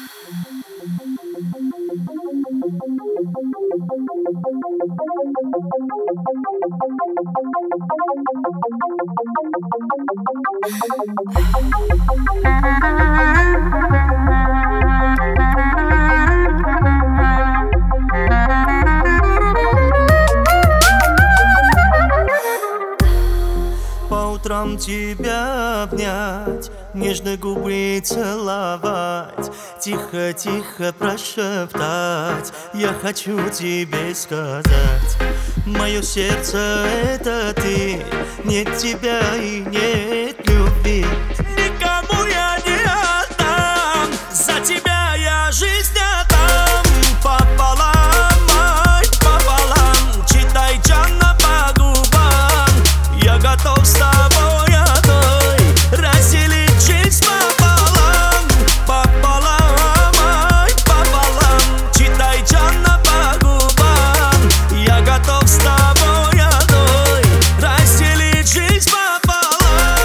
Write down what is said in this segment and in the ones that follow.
По утрам тебя обнять, нежно губы целовать, тихо-тихо прошептать, я хочу тебе сказать. Мое сердце — это ты, нет тебя и нет любви. Никому я не отдам, за тебя я жизнь отдам. Пополам, ай, пополам, читай Джанна по губам. Я готов с тобой одной разделить жизнь пополам. Пополам, ай, пополам, читай Джанна по губам. Я готов с тобой одной разделить жизнь пополам.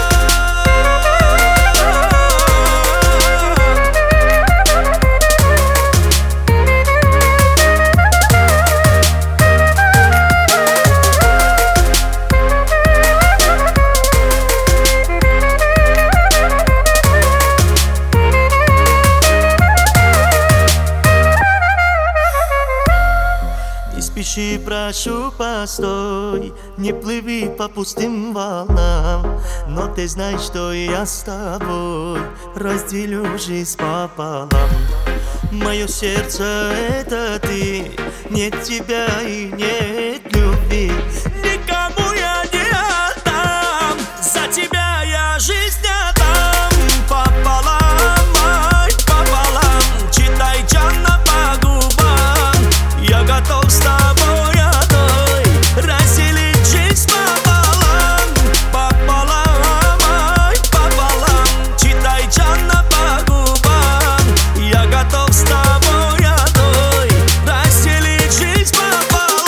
Не спеши, прошу, постой, не плыви по пустым волнам. Но ты знаешь, что я с тобой разделю жизнь пополам. Мое сердце — это ты, нет тебя и нет любви. Никому я не отдам, за тебя я жизнь отдам. Пополам, ай, пополам, читай Джанна по губам. Я готов с тобой одной разделить жизнь пополам. Пополам, ай, пополам, читай Джанна по губам. Я готов с тобой одной разделить жизнь пополам.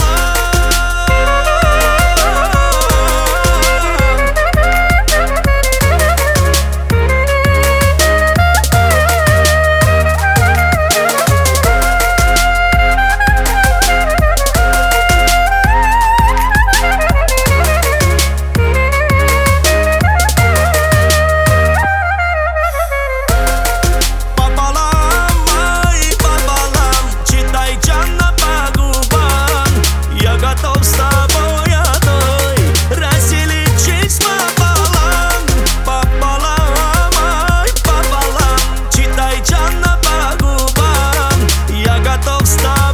Stop.